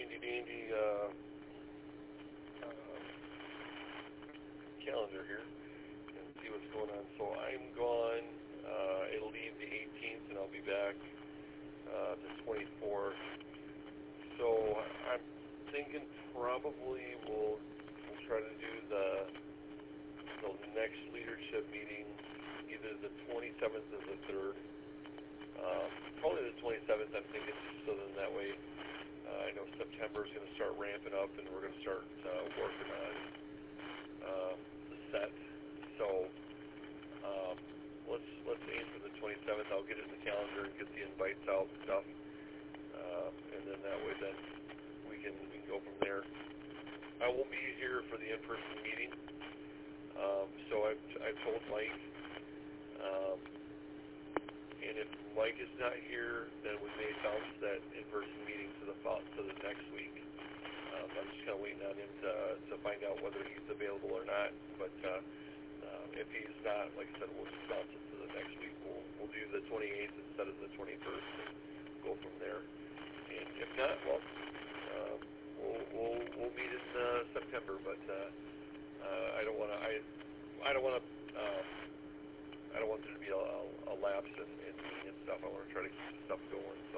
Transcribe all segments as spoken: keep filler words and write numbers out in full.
handy-dandy uh, uh, calendar here and see what's going on. So I'm gone. Uh, it'll leave the eighteenth, and I'll be back uh, the twenty-fourth. So I'm thinking probably we'll, we'll try to do the, the next leadership meeting either the twenty-seventh or the third. Uh, probably the twenty-seventh, I'm thinking, just so then that way uh, I know September is going to start ramping up and we're going to start uh, working on uh, the set. So um, let's let's aim for the twenty-seventh. I'll get it in the calendar and get the invites out and stuff, uh, and then that way then we can we can go from there. I won't be here for the in-person meeting, um, so I've I've told Mike. Um, and if Mike is not here, then we may bounce that in-person meeting to the to the next week. Um, I'm just kind of waiting on him to to find out whether he's available or not. But uh, uh, if he's not, like I said, we'll just bounce it to the next week. We'll we'll do the twenty-eighth instead of the twenty-first and go from there. And if not, well, uh, we'll we'll we'll meet in uh, September. But uh, uh, I don't want to I I don't want to. Uh, I don't want there to be a, a, a lapse in, in meeting and stuff. I want to try to keep the stuff going. So.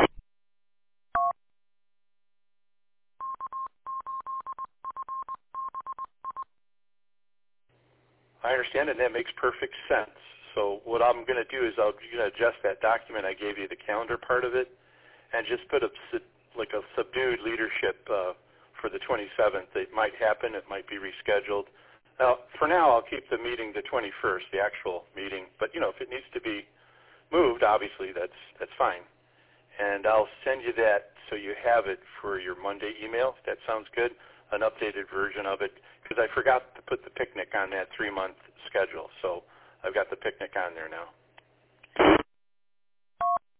I understand, and that makes perfect sense. So what I'm going to do is I'm going to adjust that document I gave you, the calendar part of it, and just put a like a subdued leadership uh, for the twenty-seventh. It might happen. It might be rescheduled. Now, for now, I'll keep the meeting the twenty-first, the actual meeting. But, you know, if it needs to be moved, obviously, that's that's fine. And I'll send you that so you have it for your Monday email, if that sounds good, an updated version of it, because I forgot to put the picnic on that three-month schedule. So I've got the picnic on there now.